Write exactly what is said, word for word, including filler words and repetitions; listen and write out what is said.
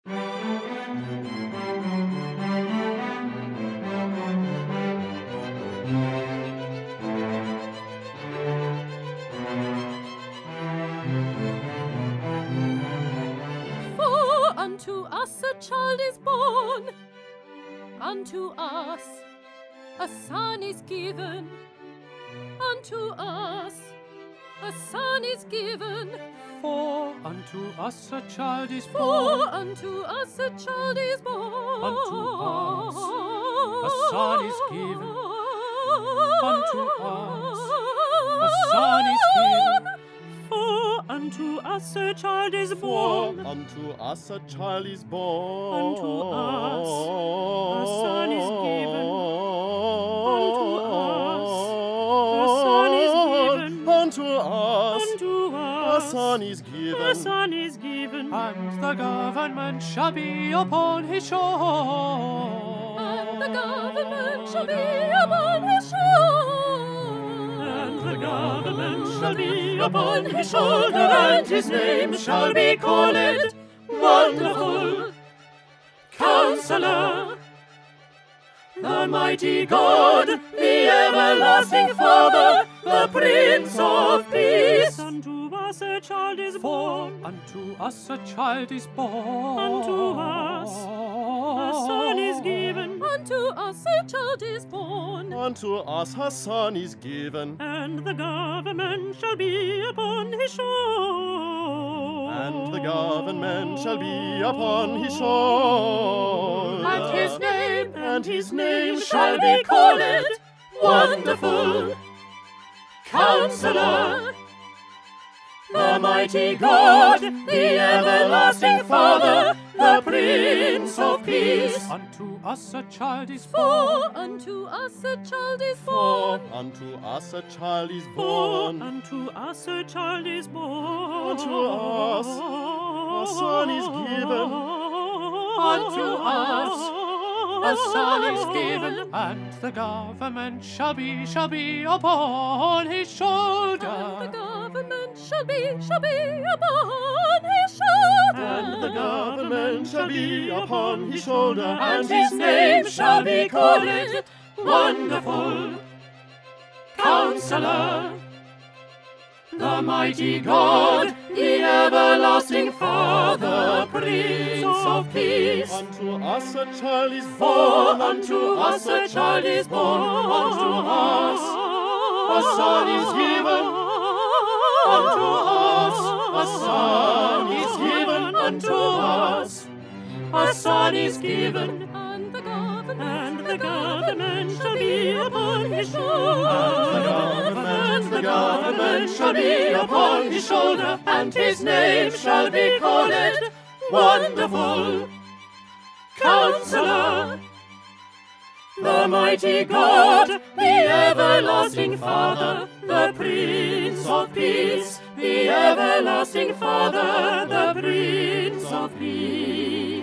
For unto us a child is born, unto us a son is given, unto us a son is given. For unto us a child is For born, unto us a child is born, unto us a son is given, unto us a son is given. For unto us a child is For born, unto us a child is born. Unto us a son is given. Unto us a son is given. Unto us unto a us son is a given. son is given, And the government shall be upon his shoulder. and the government shall be upon his shoulder, And the government shall be upon his shoulder, and his name shall be called Wonderful Counselor, the mighty God, the everlasting Father, the Prince of Peace. Unto us a child is born, Unto us a child is born. Unto us a son is given. Unto us a child is born, Unto us a son is given. and the government shall be upon his shoulder. And the government shall be upon his shoulder. And his name, And his name shall be called Wonderful Counselor, the mighty God, the everlasting Father, the Prince of Peace. Unto us a child is For born. unto us a child is For born, unto us a child is For born. unto us a child is born, Unto us a son is given. Unto us a son is given, And the government shall be, shall be upon his and the shoulder. government shall be, shall be upon his shoulder. And the government shall be upon his shoulder. And his name shall be called Wonderful Counselor, the mighty God, the everlasting Father, Prince of Peace. Unto us a child is For born. unto us a child is born, Unto us a son is given. Unto us A son is given. Unto us a son is given, and the government, and the government shall be upon his shoulder. And the government shall be upon his shoulder, and his name shall be called Wonderful Counselor, the mighty God, the everlasting Father, the Prince of Peace, the everlasting Father, the Prince of Peace.